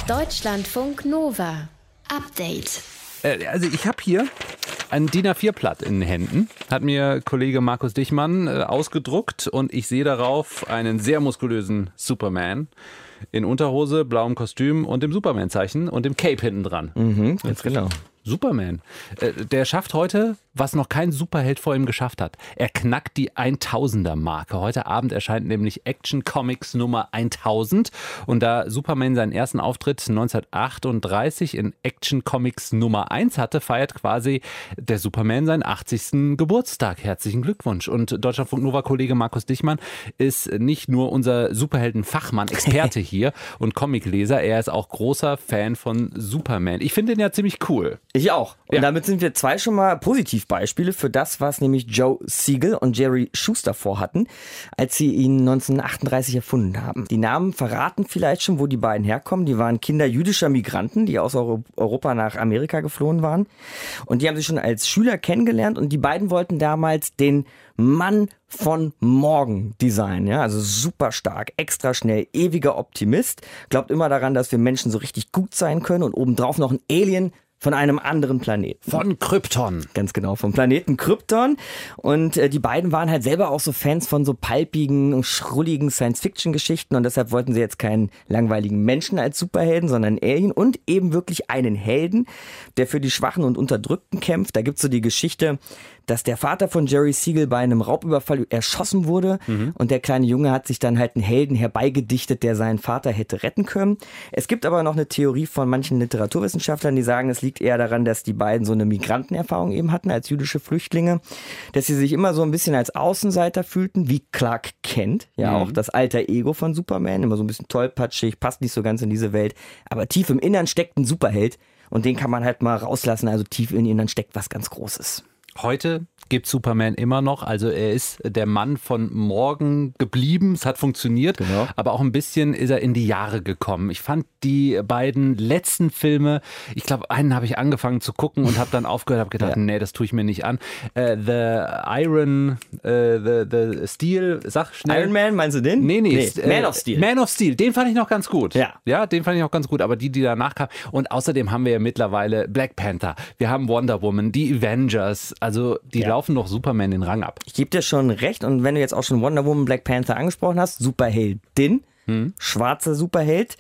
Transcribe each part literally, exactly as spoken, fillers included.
Deutschlandfunk Nova. Update. Also ich habe hier ein D I N A vier Blatt in den Händen, hat mir Kollege Markus Dichmann äh, ausgedruckt und ich sehe darauf einen sehr muskulösen Superman in Unterhose, blauem Kostüm und dem Superman-Zeichen und dem Cape hinten dran. Mhm, ganz genau. Superman. Äh, der schafft heute, was noch kein Superheld vor ihm geschafft hat. Er knackt die tausender-Marke. Heute Abend erscheint nämlich Action Comics Nummer tausend. Und da Superman seinen ersten Auftritt neunzehnhundertachtunddreißig in Action Comics Nummer eins hatte, feiert quasi der Superman seinen achtzigsten Geburtstag. Herzlichen Glückwunsch. Und Deutschlandfunk Nova-Kollege Markus Dichmann ist nicht nur unser Superhelden-Fachmann, Experte hier und Comicleser. Er ist auch großer Fan von Superman. Ich finde ihn ja ziemlich cool. Ich auch. Und Ja. damit sind wir zwei schon mal Positivbeispiele für das, was nämlich Joe Siegel und Jerry Schuster vorhatten, als sie ihn neunzehnhundertachtunddreißig erfunden haben. Die Namen verraten vielleicht schon, wo die beiden herkommen. Die waren Kinder jüdischer Migranten, die aus Euro- Europa nach Amerika geflohen waren. Und die haben sich schon als Schüler kennengelernt und die beiden wollten damals den Mann von morgen designen. Ja? Also super stark, extra schnell, ewiger Optimist. Glaubt immer daran, dass wir Menschen so richtig gut sein können und obendrauf noch ein Alien von einem anderen Planeten. Von Krypton. Ganz genau, vom Planeten Krypton. Und äh, die beiden waren halt selber auch so Fans von so palpigen, schrulligen Science-Fiction-Geschichten und deshalb wollten sie jetzt keinen langweiligen Menschen als Superhelden, sondern einen Alien und eben wirklich einen Helden, der für die Schwachen und Unterdrückten kämpft. Da gibt's so die Geschichte, dass der Vater von Jerry Siegel bei einem Raubüberfall erschossen wurde mhm. und der kleine Junge hat sich dann halt einen Helden herbeigedichtet, der seinen Vater hätte retten können. Es gibt aber noch eine Theorie von manchen Literaturwissenschaftlern, die sagen, es liegt eher daran, dass die beiden so eine Migrantenerfahrung eben hatten als jüdische Flüchtlinge, dass sie sich immer so ein bisschen als Außenseiter fühlten, wie Clark Kent, ja mhm. auch das alter Ego von Superman, immer so ein bisschen tollpatschig, passt nicht so ganz in diese Welt, aber tief im Innern steckt ein Superheld und den kann man halt mal rauslassen, also tief im Innern steckt was ganz Großes. Heute gibt Superman immer noch, also er ist der Mann von morgen geblieben, es hat funktioniert, Genau. aber auch ein bisschen ist er in die Jahre gekommen. Ich fand die beiden letzten Filme, ich glaube einen habe ich angefangen zu gucken und habe dann aufgehört, habe gedacht, ja. nee, das tue ich mir nicht an. Uh, the Iron, uh, the, the Steel, sag schnell. Iron Man, meinst du den? Nee, nee. nee. Man of Steel. Man of Steel, den fand ich noch ganz gut. Ja. Ja, den fand ich noch ganz gut, aber die, die danach kamen. Und außerdem haben wir ja mittlerweile Black Panther, wir haben Wonder Woman, die Avengers, also die Ja. laufen doch Superman den Rang ab. Ich gebe dir schon recht und wenn du jetzt auch schon Wonder Woman, Black Panther angesprochen hast, Superheldin, hm. schwarzer Superheld,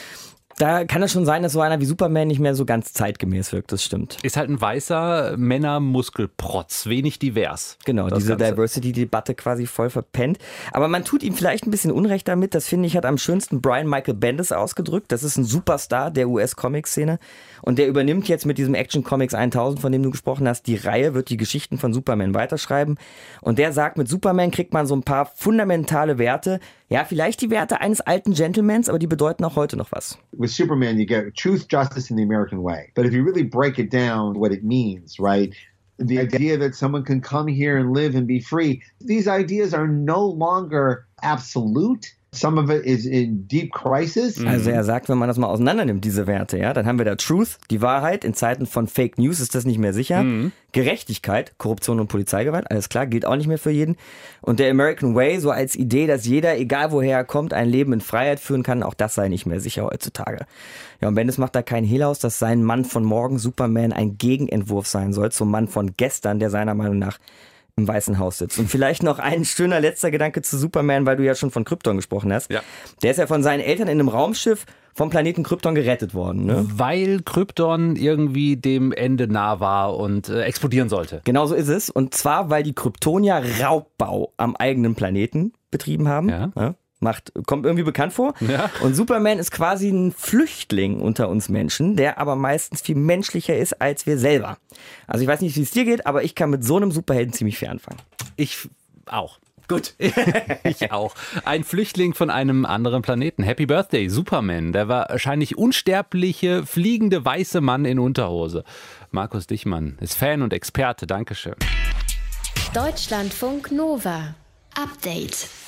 da kann es schon sein, dass so einer wie Superman nicht mehr so ganz zeitgemäß wirkt, das stimmt. Ist halt ein weißer Männermuskelprotz, wenig divers. Genau, das diese Ganze. Diversity-Debatte quasi voll verpennt. Aber man tut ihm vielleicht ein bisschen Unrecht damit, das finde ich, hat am schönsten Brian Michael Bendis ausgedrückt. Das ist ein Superstar der U S-Comic-Szene und der übernimmt jetzt mit diesem Action Comics tausend, von dem du gesprochen hast, die Reihe, wird die Geschichten von Superman weiterschreiben und der sagt, mit Superman kriegt man so ein paar fundamentale Werte, ja, vielleicht die Werte eines alten Gentlemans, aber die bedeuten auch heute noch was. With Superman, you get truth, justice, and the American way. But if you really break it down, what it means, right? The idea that someone can come here and live and be free, these ideas are no longer absolute. Some of it is in deep crisis. Also er sagt, wenn man das mal auseinander nimmt, diese Werte, ja, dann haben wir da Truth, die Wahrheit. In Zeiten von Fake News ist das nicht mehr sicher. Mhm. Gerechtigkeit, Korruption und Polizeigewalt, alles klar, gilt auch nicht mehr für jeden. Und der American Way, so als Idee, dass jeder, egal woher er kommt, ein Leben in Freiheit führen kann, auch das sei nicht mehr sicher heutzutage. Ja, und Bendis macht da keinen Hehl aus, dass sein Mann von morgen, Superman, ein Gegenentwurf sein soll zum Mann von gestern, der seiner Meinung nach im Weißen Haus sitzt. Und vielleicht noch ein schöner letzter Gedanke zu Superman, weil du ja schon von Krypton gesprochen hast. Ja. Der ist ja von seinen Eltern in einem Raumschiff vom Planeten Krypton gerettet worden. Ne? Weil Krypton irgendwie dem Ende nah war und äh, explodieren sollte. Genau so ist es. Und zwar, weil die Kryptonier Raubbau am eigenen Planeten betrieben haben. Ja. Ja. Macht, kommt irgendwie bekannt vor. Ja. Und Superman ist quasi ein Flüchtling unter uns Menschen, der aber meistens viel menschlicher ist als wir selber. Also ich weiß nicht, wie es dir geht, aber ich kann mit so einem Superhelden ziemlich viel anfangen. Ich auch. Gut. Ich auch. Ein Flüchtling von einem anderen Planeten. Happy Birthday, Superman. Der war wahrscheinlich unsterbliche, fliegende weiße Mann in Unterhose. Markus Dichmann ist Fan und Experte. Dankeschön. Deutschlandfunk Nova. Update.